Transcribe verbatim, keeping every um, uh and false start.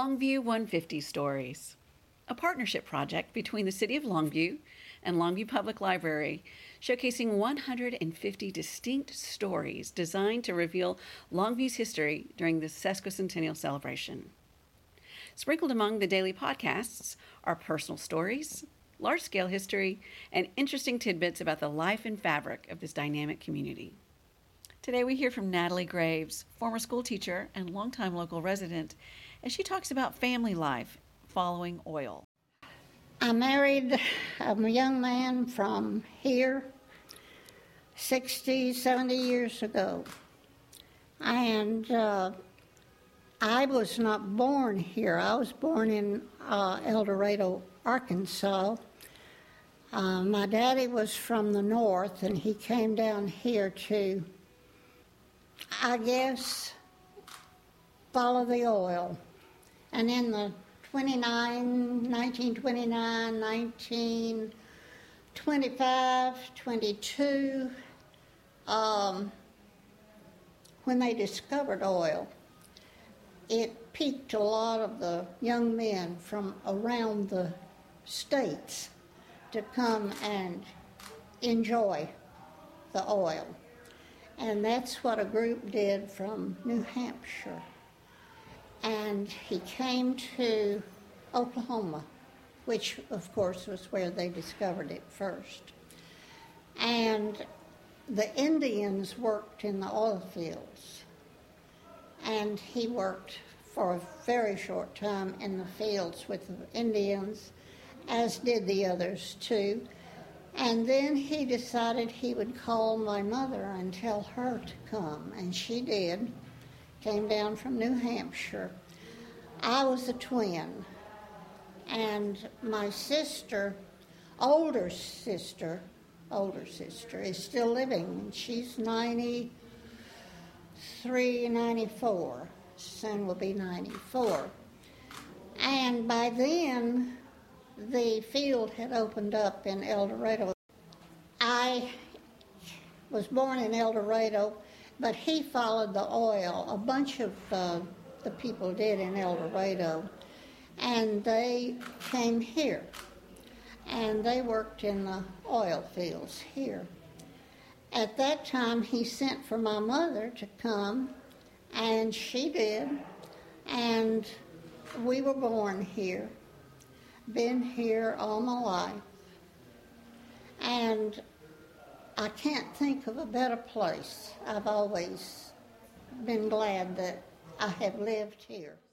Longview one fifty Stories, a partnership project between the City of Longview and Longview Public Library, showcasing one hundred fifty distinct stories designed to reveal Longview's history during the sesquicentennial celebration. Sprinkled among the daily podcasts are personal stories, large-scale history, and interesting tidbits about the life and fabric of this dynamic community. Today we hear from Natalie Graves, former school teacher and longtime local resident, as she talks about family life following oil. I married a young man from here sixty, seventy years ago, and uh, I was not born here. I was born in uh, El Dorado, Arkansas. Uh, my daddy was from the north, and he came down here to, I guess, follow the oil. And in the twenty-nine, nineteen twenty-nine, nineteen twenty-five, twenty-two, um, when they discovered oil, it piqued a lot of the young men from around the states to come and enjoy the oil. And that's what a group did from New Hampshire. And he came to Oklahoma, which, of course, was where they discovered it first. And the Indians worked in the oil fields. And he worked for a very short time in the fields with the Indians, as did the others, too. And then he decided he would call my mother and tell her to come, and she did. Came down from New Hampshire. I was a twin, and my sister, older sister, older sister, is still living, and she's ninety-three, ninety-four, soon will be ninety-four. And by then, the field had opened up in El Dorado. I was born in El Dorado, but he followed the oil. A bunch of uh, the people did in El Dorado, and they came here, and they worked in the oil fields here. At that time, he sent for my mother to come, and she did, and we were born here. Been here all my life, and I can't think of a better place. I've always been glad that I have lived here.